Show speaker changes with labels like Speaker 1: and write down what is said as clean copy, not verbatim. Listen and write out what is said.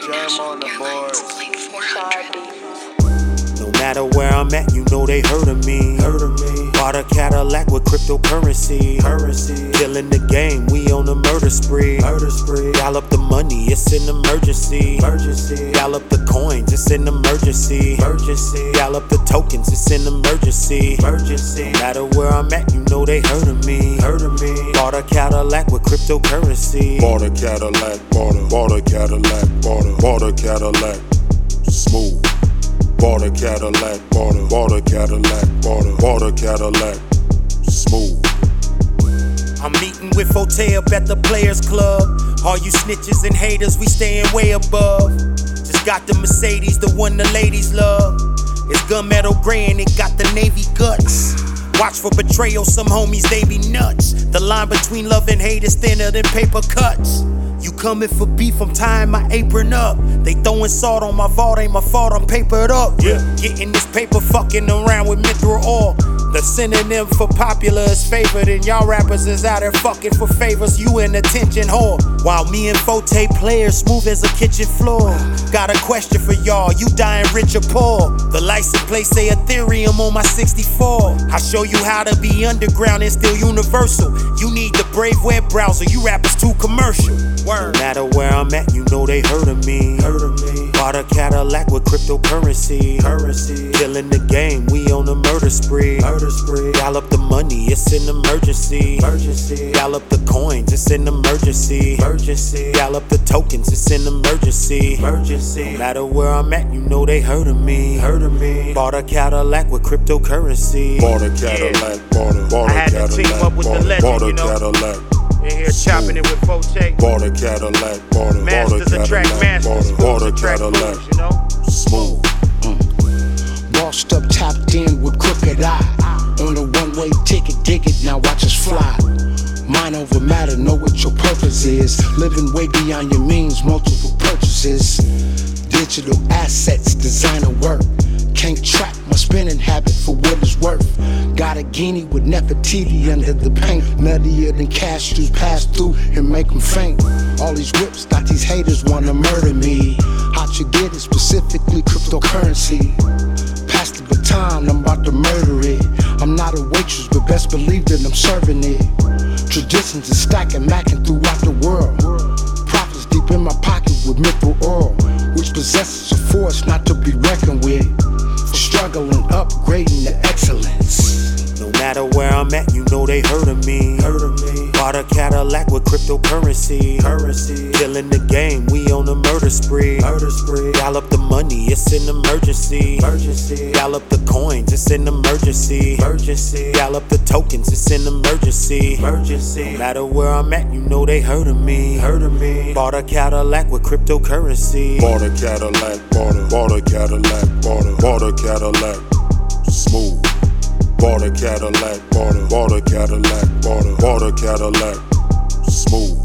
Speaker 1: Germ on the board.
Speaker 2: No matter where I'm at, you know they heard of me. Bought a Cadillac with cryptocurrency. Killing the game, we on a murder spree. Gallop the money, it's an emergency. Gallop the coins, it's an emergency. Gallop the tokens, it's an emergency. No matter where I'm at, you know they heard of me. Bought a Cadillac with cryptocurrency.
Speaker 3: Bought a Cadillac, bought a Cadillac, bought a Cadillac, smooth. Bought a Cadillac, bought a Cadillac, bought a Cadillac, smooth.
Speaker 2: I'm meeting with Forte up at the Players Club. All you snitches and haters, we staying way above. Just got the Mercedes, the one the ladies love. It's gunmetal gray and it got the Navy guts. Watch for betrayal, some homies, they be nuts. The line between love and hate is thinner than paper cuts. You coming for beef, I'm tying my apron up. They throwing salt on my vault, ain't my fault, I'm papered up. Getting this paper, fucking around with mithril oil. The synonym for popular is favored, and y'all rappers is out there fucking for favors. You an attention whore. While me and Forte players smooth as a kitchen floor. Got a question for y'all, you dying rich or poor? The license plate say Ethereum on my 64. I show you how to be underground and still universal. You need the Brave web browser, you rappers too commercial. No matter where I'm at, you know they heard of me. Bought a Cadillac with cryptocurrency. Killing the game, we on a murder spree. Gallop the money, it's an emergency. Gallop the coins, it's an emergency. Gallop the tokens, it's an emergency. No matter where I'm at, you know they heard of me. Bought a Cadillac with cryptocurrency.
Speaker 3: Bought a Cadillac, bought a Cadillac.
Speaker 2: I had to team up with the legend, you know.
Speaker 3: Cadillac.
Speaker 2: In here chopping it with Forte.
Speaker 3: Bought a Cadillac, bought a
Speaker 2: Masters attract masters,
Speaker 3: bought a
Speaker 2: fools attract
Speaker 3: Cadillac,
Speaker 2: fools, you know.
Speaker 3: smooth.
Speaker 4: Bossed up, tapped in with crooked eye. On a one-way ticket, dig it, now watch us fly. Mind over matter, know what your purpose is. Living way beyond your means, multiple purchases. Digital assets, designer work. Can't track my spending habit for what it's worth. Got a guinea with Nefertiti under the paint. Nuttier than cashews pass through and make them faint. All these whips got these haters wanna murder me. How'd you get it? Specifically cryptocurrency. Pass the baton, I'm about to murder it. I'm not a waitress, but best believe that I'm serving it. Traditions is stacking, macking throughout the world. Profits deep in my pocket with mithril oil, which possesses a force not to be reckoned with. Struggling, upgrading to excellence.
Speaker 2: No matter where I'm at, you know they heard of me. Bought a Cadillac with cryptocurrency. Killing the game, we on a murder spree. Gallop the money, it's an emergency. Gallop the coins, it's an emergency. Gallop the tokens, it's an emergency. No matter where I'm at, you know they heard of me. Bought a Cadillac with cryptocurrency.
Speaker 3: Bought a Cadillac, bought a Cadillac, bought a Cadillac, smooth. Bought a Cadillac, bought a Cadillac, bought a Cadillac, smooth.